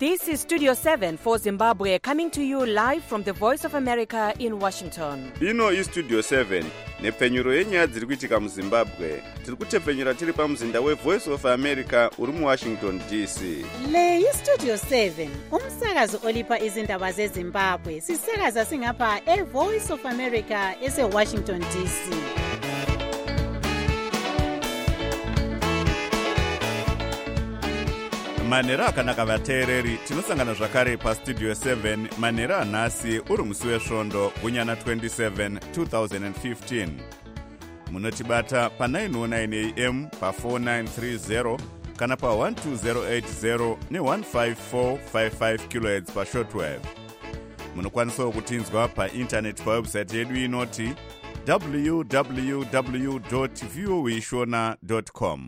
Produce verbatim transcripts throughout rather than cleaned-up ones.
This is Studio seven for Zimbabwe, coming to you live from the Voice of America in Washington. Ino is Studio seven, nepfenyuro yenyaya dziri kuitika muZimbabwe. Tiri kutepfenyura tiri pamuzinda weVoice of America uri muWashington D C. Le yi Studio seven, umsakazo olipa izindaba zeZimbabwe. Sisakaza singapha eVoice of America eseWashington D C. Manera akanaka vateereri, tinosangana zvakare paStudio seven manera anhasi uri musi wesvondo gunyana twenty-seven twenty fifteen. Munotibata pa nine oh nine A M, pa four nine three zero kana pa one two zero eight zero ne one five four five five kilohertz pa shortwave. Munokwanisawo kutinzwa pa internet pa website yedu inoti w w w dot voashona dot com.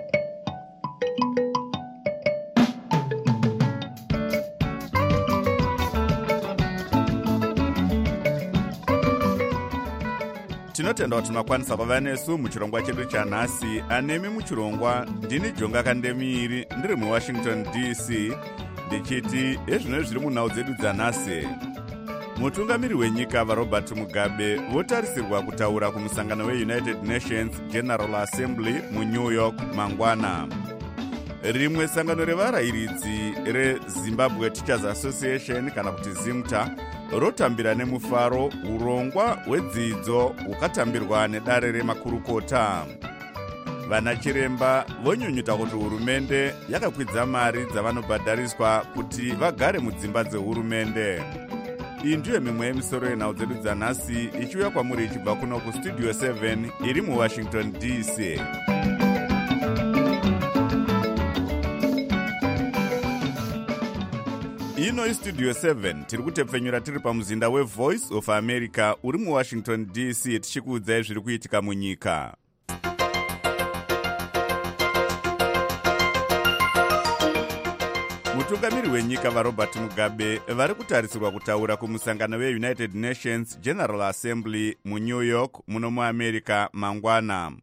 Tinotenda kuti makwanisa kuva nesu muchirongwa chedu chanhasi. Anemi muchirongwa ndini Jonga Kandemiiri ndiri muWashington D C ndichiti ezvino zviri munhau dzedu dzanhasi. Mutungamiri wenyika vaRobert Mugabe votarisirwa kutaura kumusangano weUnited Nations General Assembly muNew York mangwana. Rimwe sangano revarayiridzi reZimbabwe Teachers Association kana kuti ZIMTA rotambira nemufaro urongwa hwedzidzo hukatambirwa nedare remakurukota. Vana chiremba vonyunyuta kuti hurumende yakakwidza mari dzavanobhadhariswa kuti vagare mudzimba dzehurumende. Iyi ndiyo mimwe yemisoro yenhau dzedu dzanhasi ichiuya kwamuri ichibva kuno kuStudio seven iri muWashington D C. Ino iStudio seven tiri kutepfenyura tiri pamuzinda weVoice of America uri muWashington D C tichikuudzai zviri kuitika munyika. Mutungamiri wenyika vaRobert Mugabe vari kutarisirwa kutaura kumusangano weUnited Nations General Assembly muNew York muno muAmerica mangwana.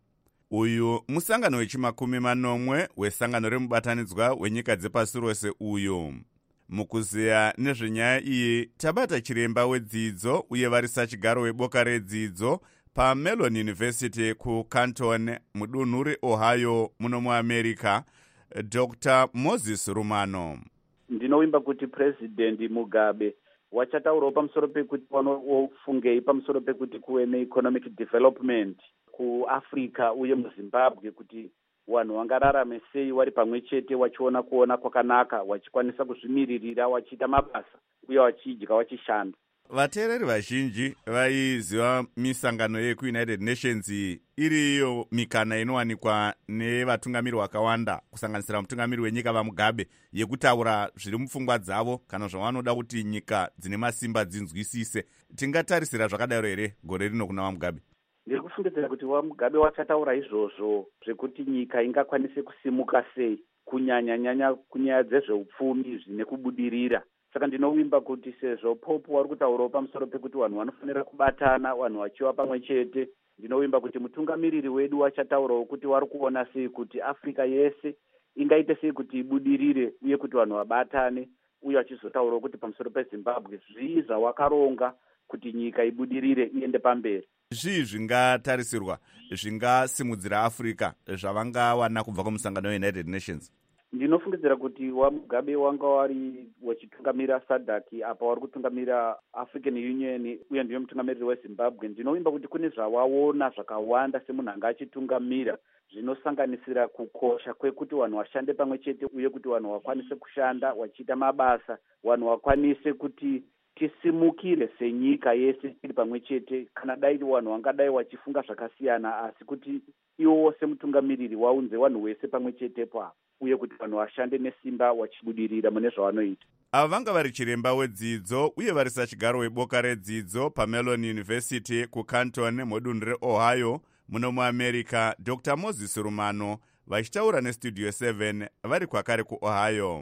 Uyu musangano wechimakumi manomwe wesangano remubatanidzwa wenyika dzepasi rose uyu. Mukuziya nezvenyaya iyi tabata chiremba wedzidzo uye varisachigaro weboka redzidzo paMellon University kuCanton mudunhu reOhio muno muAmerica, Doctor Moses Rumano. Ndinovimba kuti President Mugabe wachataurawo pamusoro pekuti vanofungei pamusoro pekuti kuve neeconomic development kuAfrica uye muZimbabwe, kuti vanhu vangararame sei vari pamwe chete vachiona kuona kwakanaka, vachikwanisa kuzvimiririra, vachiita mabasa uye vachidya vachishanda. Vateereri vazhinji vaiziva misangano yekuUnited Nations iriyo mikana inowanikwa nevatungamiri vakawanda kusanganisira mutungamiri wenyika vaMugabe yekutaura zviri mupfungwa dzavo kana zvavanoda kuti nyika dzine masimba dzinzwisise. Tingatarisira zvakadaro here gore rino kuna vaMugabe? Ndiri kufungidzira kuti vaMugabe vachataura izvozvo zvekuti nyika ingakwanise kusimuka sei, kunyanya-nyanya kunyaya dzezveupfumi zvine kubudirira. Saka ndinovimba kuti sezvo Pope vari kutaurawo pamusoro pekuti vanhu vanofanira kubatana, vanhu vachiva pamwe chete, ndinovimba kuti mutungamiriri wedu wachataurawo kuti vari kuona sei kuti Afrika yese ingaite sei kuti ibudirire uye kuti vanhu vabatane, uye vachizotaurawo kuti pamusoro peZimbabwe zvii zvawakaronga kuti nyika ibudirire iende pamberi. Zvii zvingatarisirwa zvingasimudzira Afrika zvavangawana kubva kumusangano weUnited Nations? Ndinofungidzira kuti vaMugabe wanga vari wachitungamira SADC apa vari kutungamira African Union uye ndiyo mutungamiriri weZimbabwe. Ndinovimba kuti kune zvavaona zvakawanda semunhu anga achitungamira zvinosanganisira kukosha kwekuti vanhu vashande pamwe chete uye kuti vanhu vakwanise kushanda vachiita mabasa, vanhu vakwanise kuti tisimukire senyika yese tiri pamwe chete, kana dai vanhu vangadai vachifunga zvakasiyana, asi kuti iwo semutungamiriri waunze vanhu vese pamwe chete pa uye kuti vanhu vashande nesimba vachibudirira mune zvavanoita. Ava vanga vari chiremba wedzidzo uye vari sachigaro weboka redzidzo paMellon University kuCanton mudunhu reOhio muno muAmerica, Doctor Moses Rumano vachitaura neStudio seven vari kwakare kuOhio.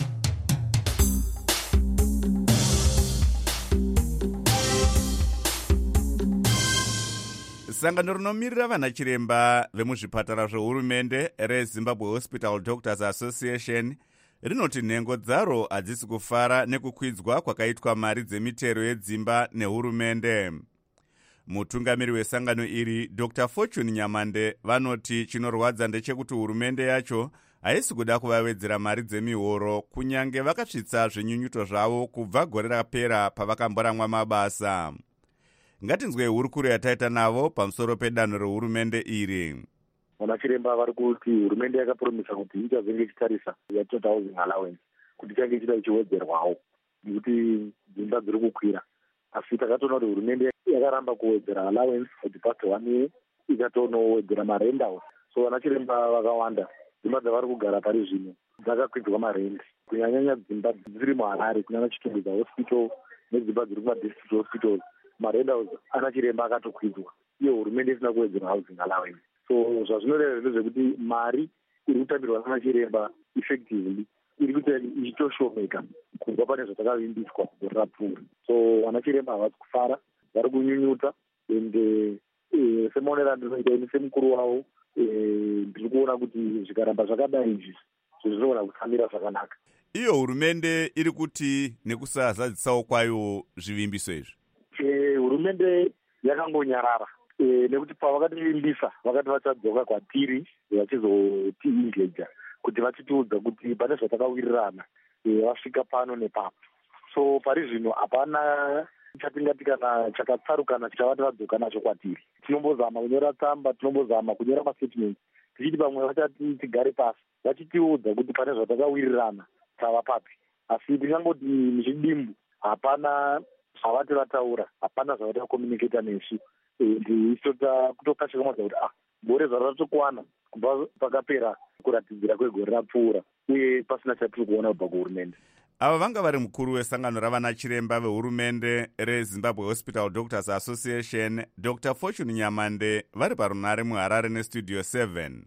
Sangano rinomirira vana chiremba vemuzvipatara zvehurumende reZimbabwe Hospital Doctors Association rinoti nhengo dzaro hadzisi kufara nekukwidzwa kwakaitwa mari dzemitero yedzimba nehurumende. Mutungamiri wesangano iri Doctor Fortune Nyamande vanoti chinorwadza ndechekuti hurumende yacho haisi kuda kuvawedzera mari dzemihoro kunyange vakasvitsa zvinyunyuto zvavo kubva gore rapera pavakamboramwa mabasa. Ngatinzwe hurukuro yataita navo pamusoro pedanho rehurumende iri. Ona chiremba vari kuti hurumende yakapromisa kuti ichazenge ichitarisa ya total housing allowance kuti change ichida ichiwedzerwawo nekuti dzimba dziri kukwira. Asi takatoona kuti hurumende yakaramba kuwedzera allowance kuti past one year ikatonowedzera marent house. So ana chiremba vakawanda dzimba dzavari kugara pari zvino dzakakwidzwa marent, kunyanyanya dzimba dziri muHarare kunyanya Chitumbudza hospital nedzimba dziri kumadistrict hospital marent house ana chiremba akatokwidzwa iyo hurumende isina kuwedzera housing allowance. So zvazvinoreva ndezvekuti mari iri kutambirwa nana chiremba effectively iri kuita ichitoshomeka kubva pane zvatakavimbiswa gore rapfuura. So ana chiremba havasi kufara, vari kunyunyuta ende semaonero andinoita ini semukuru wavo ndiri kuona kuti zvikaramba zvakadai izvi zvinogona kutsamira zvakanaka. Iyo hurumende iri kuti nekusazadzisawo kwayo zvivimbiso izvi. Hurumende yakangonyarara nekuti pavakativimbisa vakati vachadzoka kwatiri vachizotiingeja kuti vachitiudza kuti pane zvatakawirirana vasvika pano nepapo. So pari zvino hapana chatingati kana chakatsarukana chavati vadzoka nacho kwatiri. Tinombozama kunyora tsamba, tinombozama kunyora mastatement tichiti pamwe vachati tigare pasi vachitiudza kuti pane zvatakawirirana tava papi. Asi tingangoti muchidimbu hapana zvavati vataura, hapana zvavati vakomuniketa nesu. Kutokashikamadza kuti ah gore zvaro ratokwana kubva pakapera kuratidzira kwegore rapfuura uye pasina chatiri kuona kubva kuhurumende. Ava vanga vari mukuru wesangano ravana chiremba vehurumende reZimbabwe Hospital Doctors Association Doctor Fortune Nyamande vari parunare muHarare nestudio seven.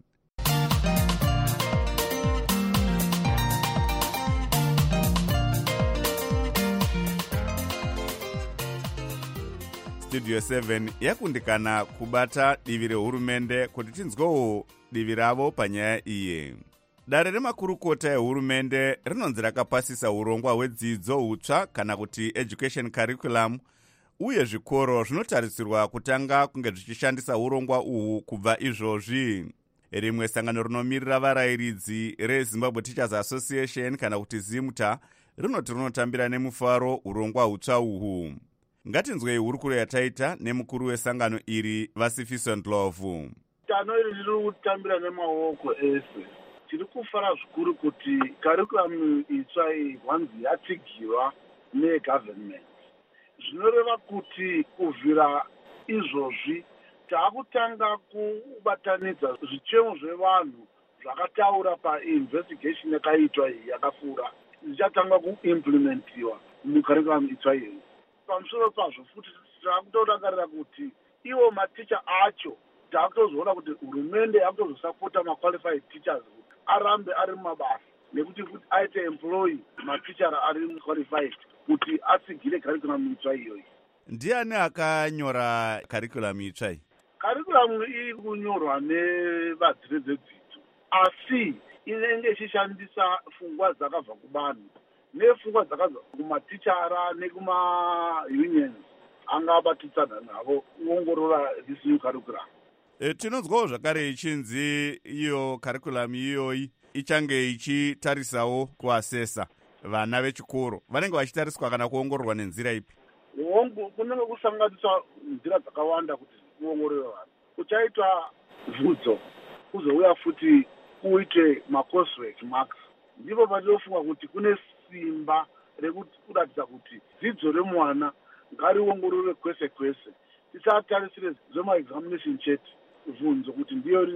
Studio seven yakundikana kubata divi rehurumende kuti tinzwewo divi ravo panyaya iyi. Dare remakurukota ehurumende rinonzi rakapasisa urongwa hwedzidzo hutsva kana kuti education curriculum uye zvikoro zvinotarisirwa kutanga kunge zvichishandisa urongwa uhu kubva izvozvi. Rimwe sangano rinomirira varayiridzi reZimbabwe Teachers Association kana kuti ZIMTA rinoti rinotambira nemufaro urongwa hutsva uhu. Ngatinzwei hurukuro yataita nemukuru wesangano iri Vasifiso Ndlovu. Tanho iri riri kutambira nemaoko ese. Tiri kufara zvikuru kuti curriculum itsva iyi wanzi yatsigirwa negovernment. Zvinoreva kuti kubvira izvozvi taakutanga kubatanidza zvichemo zvevanhu zvakataura painvestigation yakaitwa iyi yakapfuura zvichatanga kuimplementiwa mucurriculum itsva iyi. Pamusoro pazvo futi taakutorangarira kuti iwo maticha acho taakutozoona kuti hurumende yakutozosapota maqualified teachers kuti arambe ari mumabasa nekuti kuti aite employ matichara ari qualified kuti atsigire curriculum itsva iyoyi. Ndiani akanyora curriculum itsva iyi? Curriculum iri kunyorwa nevadziri dzedzidzo asi inenge ichishandisa pfungwa dzakabva kuvanhu nepfungwa dzakabva kumatichara nekuma-unions angabatitsana navo kuongorora this new curriculum. E, tinonzwawo zvakare ichinzi iyo curriculum iyoyi ichange ichitarisawo kuasesa vana vechikoro. Vanenge vachitariswa kana kuongororwa nenzira ipi? Kunenge kusanganiswa nzira dzakawanda kuti kuongorore vanhu. Kuchaitwa bvunzo kuzouya futi kuite macoursework marks. Ndipo patinofunga kuti kune simba rekuratidza kuti dzidzo remwana ngariongorore kwese kwese. Tisatarisire zvemaexamination chete bvunzo kuti ndiyo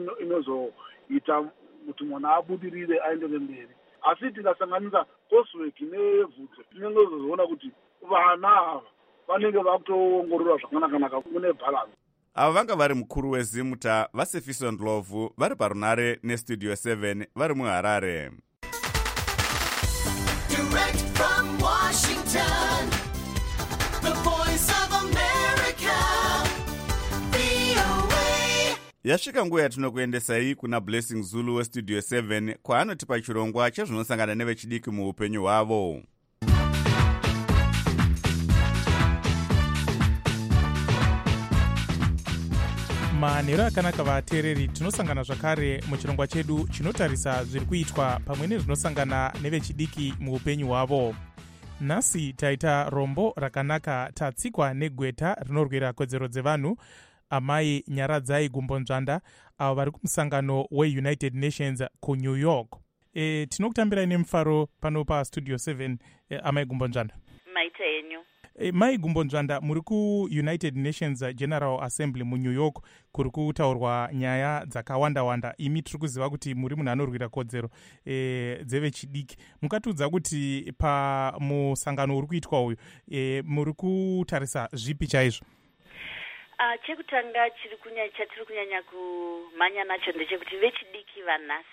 inozoita kuti mwana abudirire aendere mberi. Asi tikasanganisa coursework nebvunzo tinenge tozoona kuti vana ava vanenge vakutoongorora zvakanaka kune balance. Ava vanga vari mukuru weZIMTA Vasifiso Ndlovu vari parunare nestudio seven vari muHarare. Direct from Washington, the voice of America, V O A. Yasvika nguva yatinokuendesai kuna Blessing Zulu westudio seven kwaanotipa chirongwa chezvinosangana nevechidiki muupenyu hwavo. manhero akanaka vateereri, tinosangana zvakare muchirongwa chedu chinotarisa zviri kuitwa pamwe nezvinosangana nevechidiki muupenyu hwavo. Nhasi taita rombo rakanaka tatsikwa negweta rinorwira kodzero dzevanhu amai Nyaradzai Gumbonzvanda avo vari kumusangano weUnited Nations kuNew York. E, tinokutambirai nemufaro pano pastudio seven. E, amai Gumbonzvanda. Maita henyu. E, mai Gumbonzvanda, muri kuUnited Nations General Assembly muNew York, kuri kutaurwa nyaya dzakawanda-wanda. Imi tiri kuziva kuti muri munhu anorwira kodzero e, dzevechidiki. Mukatiudza kuti pamusangano uri kuitwa uyu e, muri kutarisa zvipi chaizvo? Uh, chekutanga chiri kunyanya chatiri kunyanya kumhanya nacho ndechekuti vechidiki vanhasi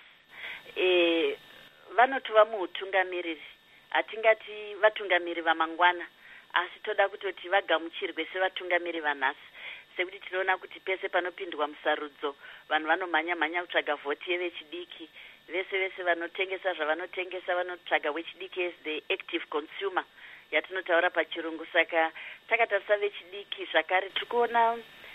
e, vanotova muutungamiriri. Hatingati vatungamiri vamangwana, asi toda kutoti vagamuchirwe sevatungamiri vanhasi, sekuti tinoona kuti pese panopindwa musarudzo vanhu vanomhanya-mhanya kutsvaga vhoti yevechidiki. Vese vese vanotengesa zvavanotengesa vanotsvaga wechidiki as the active consumer yatinotaura pachirungu. Saka takatarisa vechidiki zvakare tiri kuona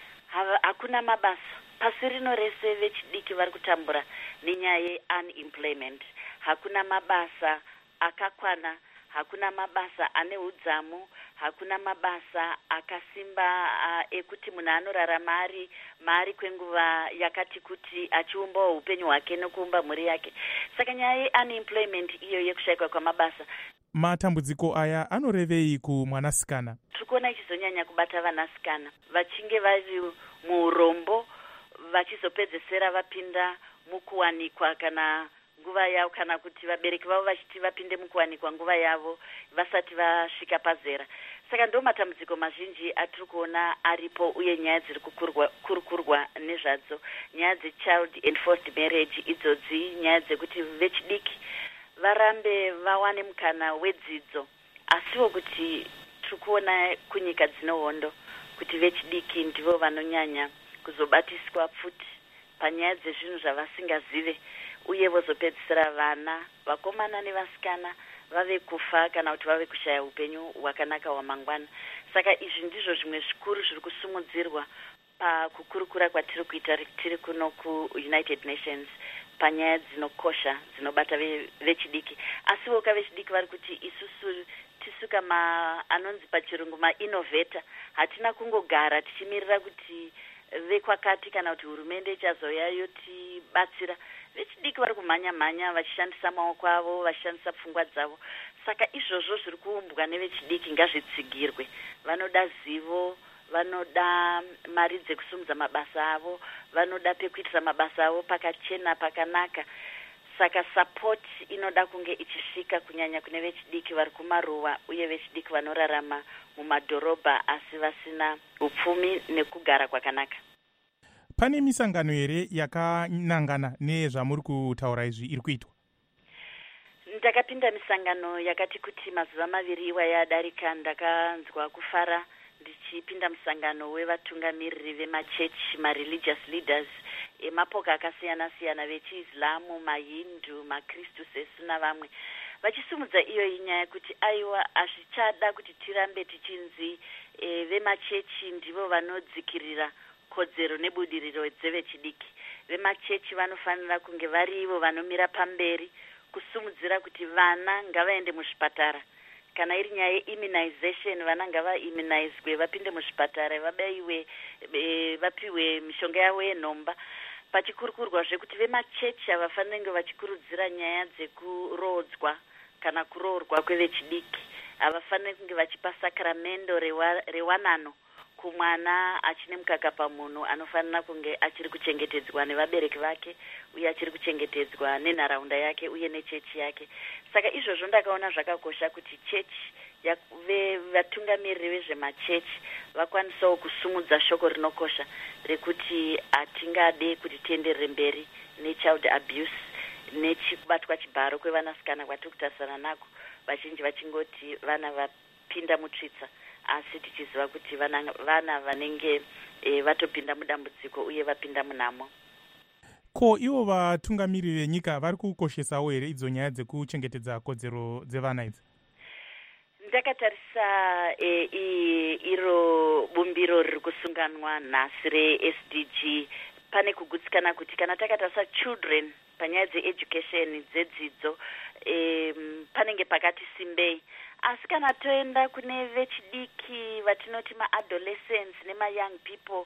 hakuna mabasa pasi rino rese. Vechidiki vari kutambura nenyaya yeunemployment. Hakuna mabasa akakwana, hakuna mabasa ane udzamu, hakuna mabasa akasimba uh, ekuti munhu anorarama ari mari kwenguva yakati kuti achiumbawo upenyu hwake nokuumba mhuri yake. Saka nyaya yeunemployment iyo yekushayikwa kwamabasa. Matambudziko aya anorevei kumwanasikana? Tiri kuona ichizonyanya kubata vanasikana vachinge vari muurombo, vachizopedzesera vapinda mukuwanikwa kana nguva yavo, kana kuti vabereki vavo vachiti vapinde mukuwanikwa nguva yavo vasati vasvika pazera. Saka ndo matambudziko mazhinji atiri kuona aripo, uye nyaya dziri kukurukurwa nezvadzo, nyaya dzechild enforced marriage. Idzodzi nyaya dzekuti vechidiki varambe vawane mukana wedzidzo, asiwo kuti tiri kuona kunyika dzinohondo kuti vechidiki ndivo vanonyanya kuzobatiswa futi panyaya dzezvinhu zvavasingazive, uye vozopedzisira vana vakomana nevasikana vave kufa kana kuti vave kushaya upenyu hwakanaka hwamangwana. Saka izvi ndizvo zvimwe zvikuru zviri kusumudzirwa pakukurukura kwatiri kuita tiri kuno kuUnited Nations panyaya dzinokosha dzinobata vechidiki. Asiwo kavechidiki vari kuti isusu tisu kama anonzi pachirungu mainnovator, hatina kungogara tichimirira kuti vekwakati kana kuti hurumende ichazouya yotibatsira. Vechidiki vari kumhanya-mhanya vachishandisa maoko avo, vachishandisa pfungwa dzavo. Saka izvozvo zviri kuumbwa nevechidiki ngazvitsigirwe. Vanoda zivo, vanoda mari dzekusumudza mabasa avo, vanoda pekuitira mabasa avo pakachena pakanaka. Saka support inoda kunge ichisvika kunyanya kune vechidiki vari kumaruwa, uye vechidiki vanorarama mumadhorobha asi vasina upfumi nekugara kwakanaka. Pane misangano here yakanangana nezvamuri kutaura izvi iri kuitwa? Ndakapinda misangano yakati kuti mazuva maviri iwa yadarika. Ndakanzwa kufara ndichipinda musangano wevatungamiriri vemachechi, mareligious leaders emapoka akasiyana-siyana, vechiislamu, mahindu, makristu sesu navamwe, vachisumudza iyo inyaya kuti aiwa hazvichada kuti tirambe tichinzi e, vemachechi ndivo vanodzikirira kodzero nebudiriro dzevechidiki. Vemachechi vanofanira kunge varivo vanomira pamberi kusumudzira kuti vana ngavaende muzvipatara. Kana iri nyaya yeimmunization, vana ngavaimmunizwe, vapinde muzvipatara, vabaiwe, e, vapiwe mishonga yavo yenhomba. Pachikurukurwa zvekuti vemachechi havafaniri kunge vachikurudzira nyaya dzekurodzwa kana kuroorwa kwevechidiki. Havafaniri kunge vachipa sakramendo rewa, rewanano kumwana achine mukaka pamunhu. Anofanira kunge achiri kuchengetedzwa nevabereki vake, uye achiri kuchengetedzwa nenharaunda yake uye nechechi yake. Saka izvozvo ndakaona zvakakosha kuti chechi, vatungamiriri vezvemachechi vakwanisawo kusumudza shoko rinokosha rekuti hatingade kuti tienderere mberi nechild abuse, nechikubatwa chibharo kwevanasikana kwatiri kutarisana nako, vazhinji vachingoti vana vapinda mutsvitsa, asi tichiziva kuti vana, vana vanenge e, vatopinda mudambudziko uye vapinda munhamo. Ko ivo vatungamiriri venyika vari kukoshesawo here idzo nyaya dzekuchengetedza kodzero dzevana idzi? Ndakatarisa e, i, iro bumbiro riri kusunganwa nhasi re-S D G, pane kugutsikana kuti kana takatarisa children panyaya dzeeducation dzedzidzo e, panenge pakati simbei, asi kana toenda kune vechidiki vatinoti maadolescents nema-young people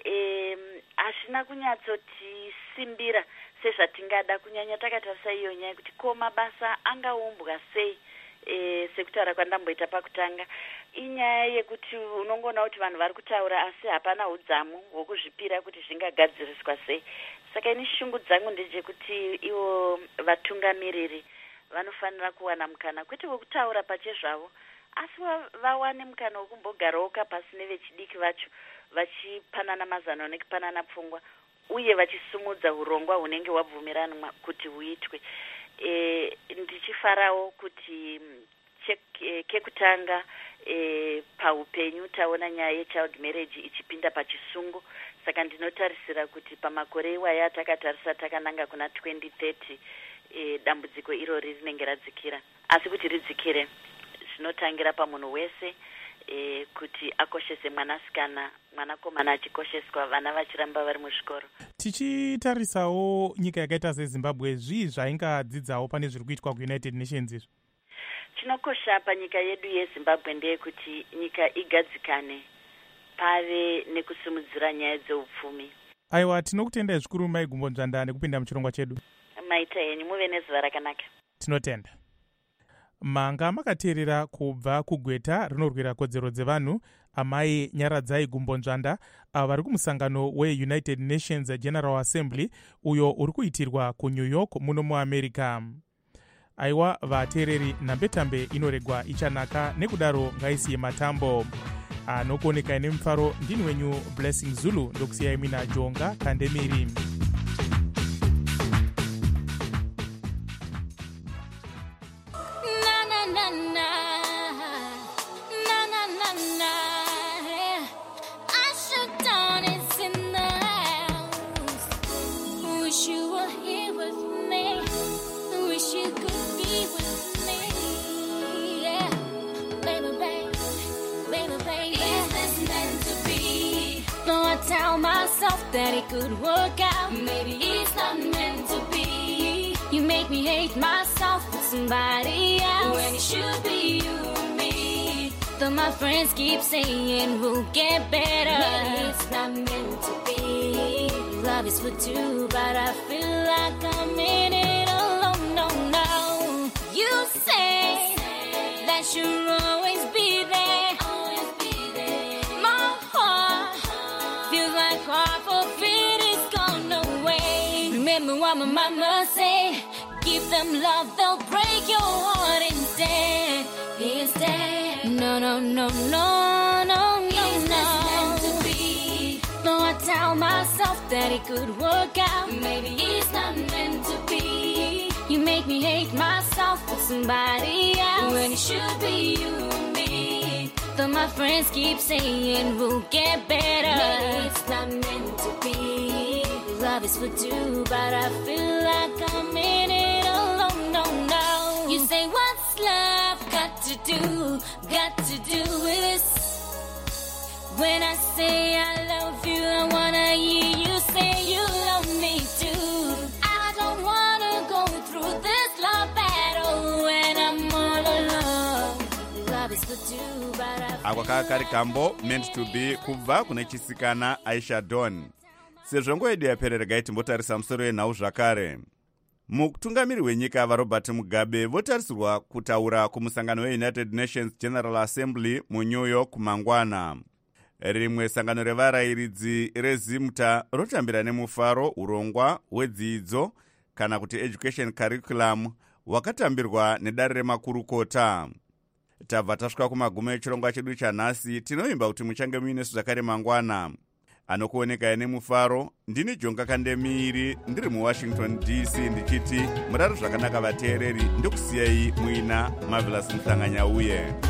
hazvina kunyatsoti simbira sezvatingada, kunyanya takatarisa iyo nyaya kuti ko mabasa angaumbwa sei. E, sekutaura kwandamboita pakutanga inyaya yekuti unongoona kuti vanhu vari kutaura asi hapana udzamu hwokuzvipira kuti zvingagadziriswa sei. Saka ini shungu dzangu ndedzekuti ivo vatungamiriri vanofanira kuwana mukana kwete wekutaura pachezvavo, asi vawane mukana wekumbogarawo pasi nevechidiki vacho vachipanana mazano nekupanana pfungwa uye vachisumudza urongwa hunenge hwabvumiranwa kuti huitwe. E, ndichifarawo kuti kekutanga e, paupenyu taona nyaya yechild marriage ichipinda pachisungu. Saka ndinotarisira kuti pamakore iwaya takatarisa takananga kuna twenty thirty e, dambudziko irori rinenge radzikira, asi kuti ridzikire zvinotangira pamunhu wese e, kuti akoshese mwanasikana, mwanakomana achikosheswa, vana vachiramba vari muzvikoro. Tichitarisawo nyika yakaita seZimbabwe, zvii zvaingadzidzawo pane zviri kuitwa kuUnited Nations izvo? Chinokosha panyika yedu yeZimbabwe ndeyekuti nyika igadzikane, pave nekusimudzira nyaya dzeupfumi. Aiwa, tinokutendai zvikuru Mai Gumbonzvanda nekupinda muchirongwa chedu. Maita henyu, muve nezuva rakanaka. Tinotenda. Manga makateerera kubva kugweta rinorwira kodzero dzevanhu amai Nyaradzai Gumbonzvanda ava vari kumusangano weUnited Nations General Assembly uyo uri kuitirwa kuNew York muno muAmerica. Aiwa vateereri, nhambetambe inoregwa ichanaka, nekudaro ngaisiye matambo. Anokuoneka nemufaro ndini wenyu Blessing Zulu, ndokusiyai mina Jonga Kandemiri. Tell myself that it could work out. Maybe it's not meant to be. You make me hate myself with somebody else when it should be you and me. Though my friends keep saying we'll get better, maybe it's not meant to be. Love is for two, but I feel like I'm in it alone. No, no. You say that you'll always be there. Remember what my mama said, give them love, they'll break your heart instead. Instead, no, no, no, no, no, no, it's not meant to be. Though I tell myself that it could work out, maybe it's not meant to be. You make me hate myself with somebody else when it should be you and me. Though my friends keep saying we'll get better, maybe it's not meant to be. Love is for two, but I feel like I'm in it alone. No, no. You say what's love got to do, got to do with this? When I say I love you, I wanna hear you say you love me too. I don't wanna go through this love battle when I'm all alone. Love is for two, but I feel Akwa kari kambo meant to be kubva kune chisikana Aisha Dawn. Sezvo nguva yedu yaperera gaitimbotarisa musoro wenhau zvakare. Mutungamiri wenyika vaRobert Mugabe votarisirwa kutaura kumusangano weUnited Nations General Assembly muNew York mangwana. Rimwe sangano revarayiridzi rezimta rotambira nemufaro urongwa hwedzidzo kana kuti education curriculum wakatambirwa nedare remakurukota. Tabva tasvika kumagumo echirongwa chedu chanhasi, tinoimba kuti muchange muinesu zvakare mangwana. Anokuoneka nemufaro ndini Jonga Kandemiri, ndiri muWashington D C ndichiti murari zvakanaka vateereri, ndokusiyai muina Marvelous Mhlanganyauye.